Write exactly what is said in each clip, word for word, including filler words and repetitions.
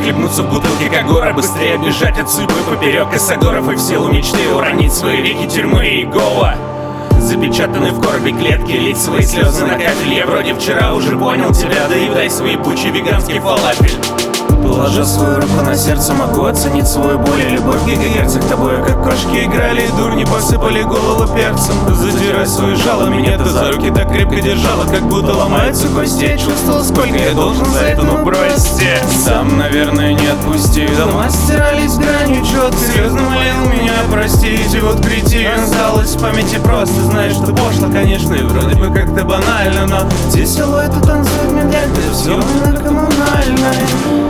захлебнуться в бутылке Кагора, быстрее бежать от судьбы поперек косогоров и в силу мечты уронить свои веки тюрьмы и Гоа. Запечатаны в коробе клетки, лить свои слезы на кафель. Я вроде вчера уже понял тебя, да и дай свой ебучий веганский фалафель. Положа свою руку на сердце, могу оценить свою боль и любовь. Гигагерцог тобою, как кошки играли, и дурни посыпали голову перцем. Задирай свои жало, меня ты за руки так крепко держала, как будто ломаются кости. Я чувствовал, сколько я должен за это, ну прости. Сам, наверное, не отпусти. Дома стирались гранью четко, слезно молил меня простить. И вот кретин осталось в памяти просто. Знаешь, что пошло, конечно, и вроде бы как-то банально, но здесь силуэты танцуют медленно, все на коммунальной.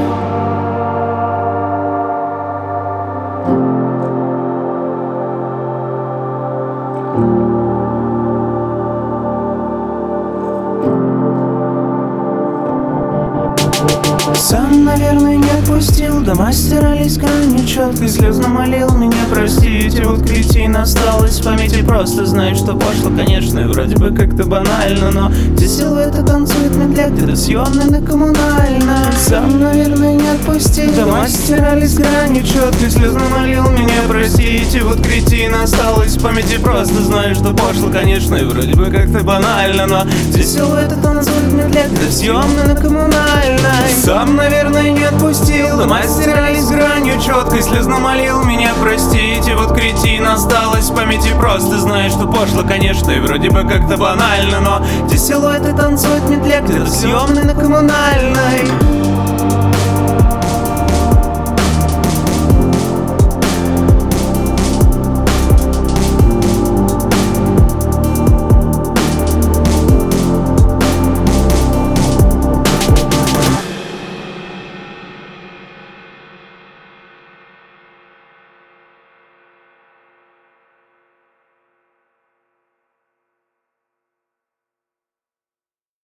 Сам, наверное, не отпустил. Дома стирались гранью четко, слезно молил меня простить. И вот кретин осталось в памяти просто. Знаешь, что пошло, конечно, и вроде бы как-то банально, но здесь силуэты танцуют медленно, где-то съемный на коммунальной. Сам, наверное, не отпустил. Дома стирались гранью четко, слезно молил меня простить. И вот кретин осталось в памяти просто. Знаешь, что пошло, конечно, и вроде бы как-то банально, но здесь силуэты танцуют медленно, где-то съемный на коммунальной. Сам, наверное, не отпустил. Дома стирались гранью четко, слезно молил меня простить. И вот кретин осталось в памяти просто. Знаешь, что пошло, конечно, и вроде бы как-то банально, но здесь силуэты танцуют медленно, где-то съемный на коммунальной.